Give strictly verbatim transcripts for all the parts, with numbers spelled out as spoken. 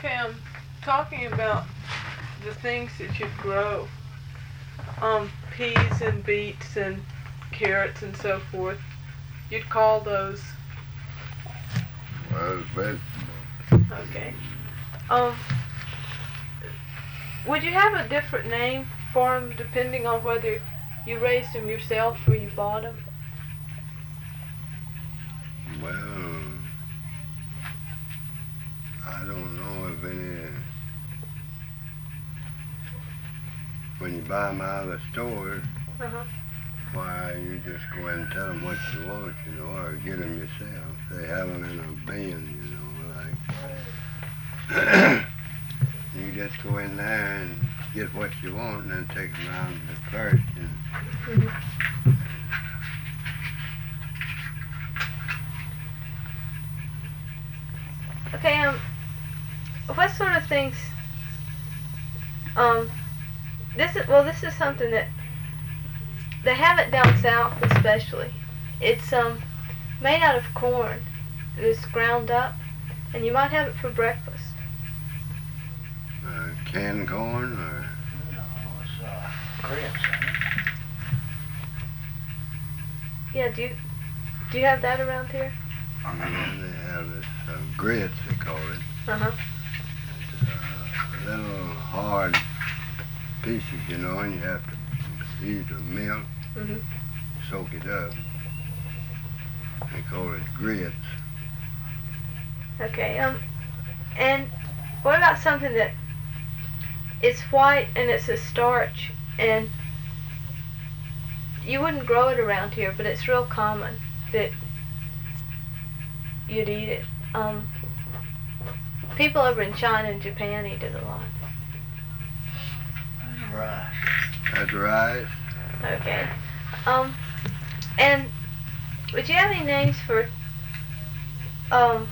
Okay, I'm talking about the things that you grow. Um, peas and beets and carrots and so forth. You'd call those. Well, vegetables. Okay. Um, would you have a different name for them depending on whether you raised them yourself or you bought them? Well, I don't know if any. When you buy them out of the stores, Uh-huh. why you just go in and tell them what you want, you know, or get them yourself. They have them in a bin, you know, like. You just go in there and get what you want and then take them around to the first. And Mm-hmm. Okay, um, what sort of things, um, this is, well, this is something that, they have it down south especially. It's, um, made out of corn. It's ground up, and you might have it for breakfast. uh, canned corn, or No, it's uh, grits, ain't it? Yeah, do you, do you have that around here? yeah, they have this uh, grits, they call it. Uh-huh. Uh, little hard pieces, you know, and you have to use the milk, Mm-hmm. soak it up. They call it grits. Okay, um, and what about something that it's white and it's a starch and you wouldn't grow it around here, but it's real common that you'd eat it. Um, people over in China and Japan eat it a lot. That's rice. That's rice. Okay. Um, and would you have any names for um,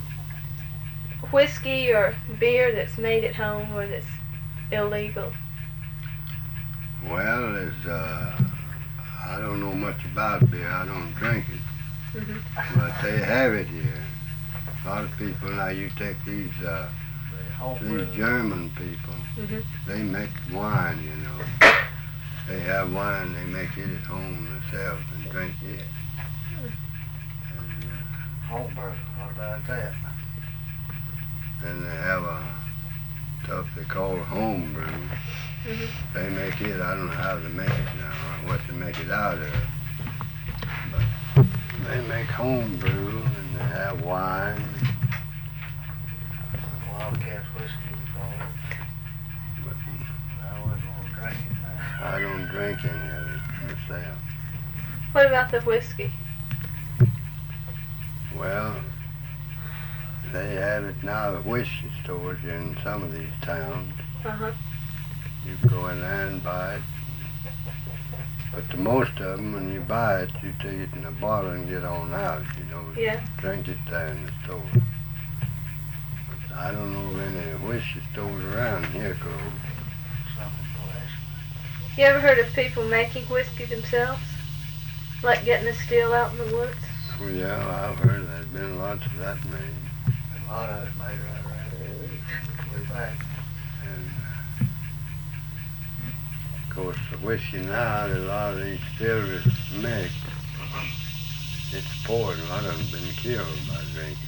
whiskey or beer that's made at home or that's illegal? Well, it's, uh, I don't know much about beer. I don't drink it. Mm-hmm. But they have it here. A lot of people, now you take these, uh, The homebrew. these German people, Mm-hmm. they make wine, you know. They have wine, they make it at home themselves and drink it. And, Homebrew. What about that? uh, and they have a stuff they call homebrew. Mm-hmm. They make it, I don't know how they make it now, or what they make it out of. But they make homebrew and they have wine. Wildcat whiskey, we call it. But I wouldn't want to drink it now. I don't drink any of it myself. What about the whiskey? Well, they have it now at whiskey stores in some of these towns. Uh-huh. You can go in there and buy it. But the most of them, when you buy it, you take it in a bottle and get on out, you know. Yeah. Drink it there in the store. But I don't know of any whiskey stores around here close. Something less. You ever heard of people making whiskey themselves? Like getting a still out in the woods? Well, yeah, I've heard there's been lots of that made. A lot of it made right around here. Way back. And of course, the whiskey now that a lot of these distilleries make, it's poured. A lot of them been killed by drinking.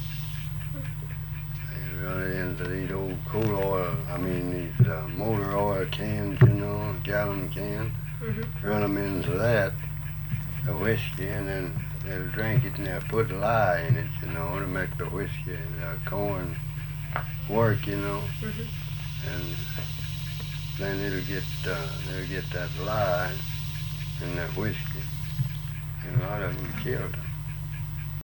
They run it into these old coal oil, I mean these uh, motor oil cans, you know, gallon cans. Mm-hmm. Run them into that, the whiskey, and then they'll drink it and they'll put lye in it, you know, to make the whiskey and uh, corn work, you know. Mm-hmm. And then it'll get, uh, they'll get that lye in that whiskey. And a lot of them killed them.